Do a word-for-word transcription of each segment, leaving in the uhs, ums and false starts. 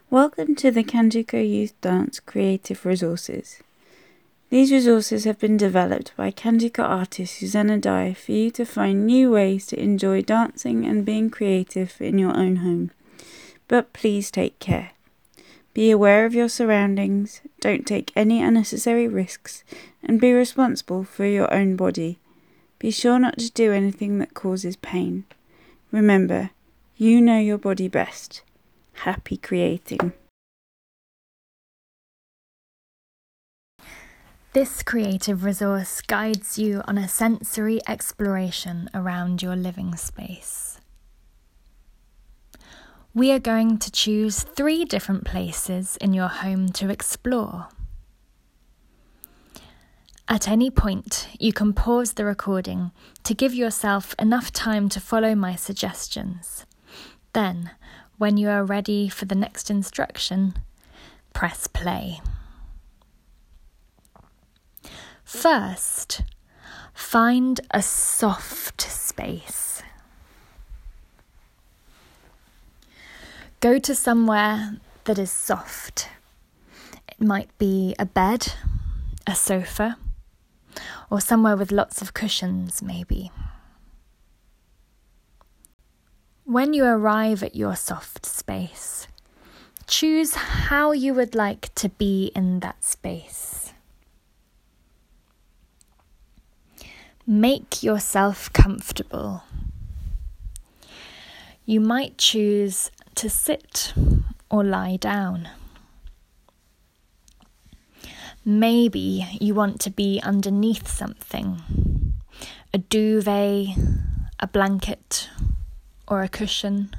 Welcome to the Kanjuko Youth Dance Creative Resources. These resources have been developed by Kanjuko artist Susanna Dye for you to find new ways to enjoy dancing and being creative in your own home. But please take care. Be aware of your surroundings, don't take any unnecessary risks, and be responsible for your own body. Be sure not to do anything that causes pain. Remember, you know your body best. Happy creating. This creative resource guides you on a sensory exploration around your living space. We are going to choose three different places in your home to explore. At any point, you can pause the recording to give yourself enough time to follow my suggestions. Then, when you are ready for the next instruction, press play. First, find a soft space. Go to somewhere that is soft. It might be a bed, a sofa, or somewhere with lots of cushions, maybe. When you arrive at your soft space, choose how you would like to be in that space. Make yourself comfortable. You might choose to sit or lie down. Maybe you want to be underneath something, a duvet, a blanket, or a cushion.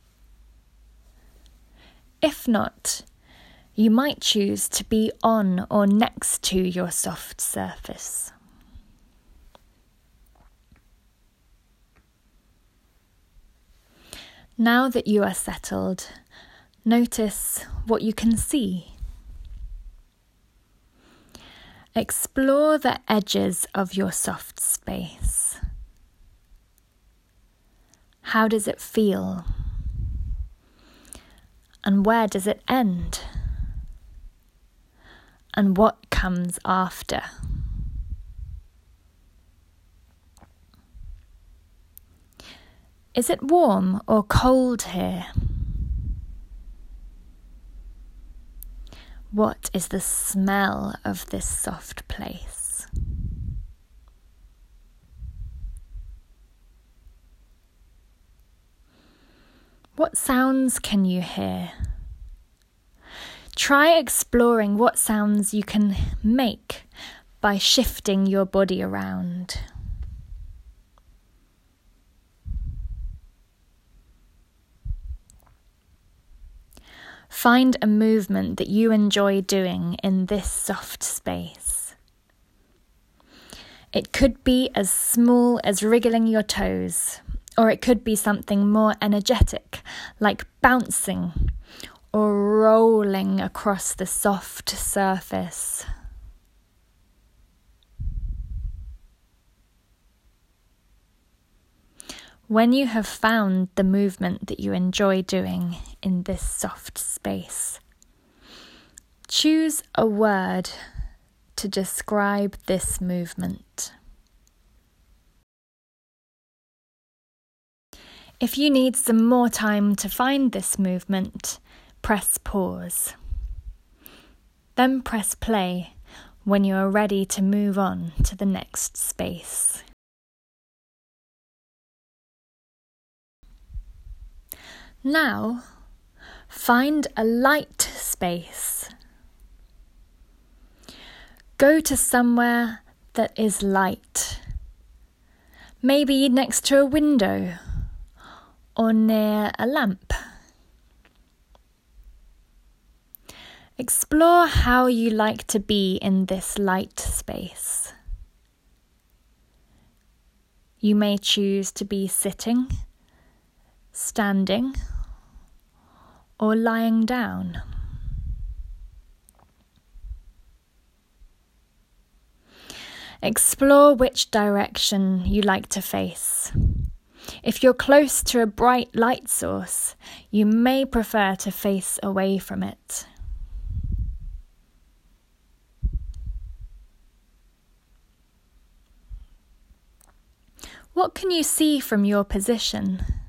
If not, you might choose to be on or next to your soft surface. Now that you are settled, notice what you can see. Explore the edges of your soft space. How does it feel? And where does it end? And what comes after? Is it warm or cold here? What is the smell of this soft place? What sounds can you hear? Try exploring what sounds you can make by shifting your body around. Find a movement that you enjoy doing in this soft space. It could be as small as wriggling your toes, or it could be something more energetic, like bouncing or rolling across the soft surface. When you have found the movement that you enjoy doing in this soft space, choose a word to describe this movement. If you need some more time to find this movement, press pause. Then press play when you are ready to move on to the next space. Now, find a light space. Go to somewhere that is light. Maybe next to a window or near a lamp. Explore how you like to be in this light space. You may choose to be sitting, standing, or lying down. Explore which direction you like to face. If you're close to a bright light source, you may prefer to face away from it. What can you see from your position?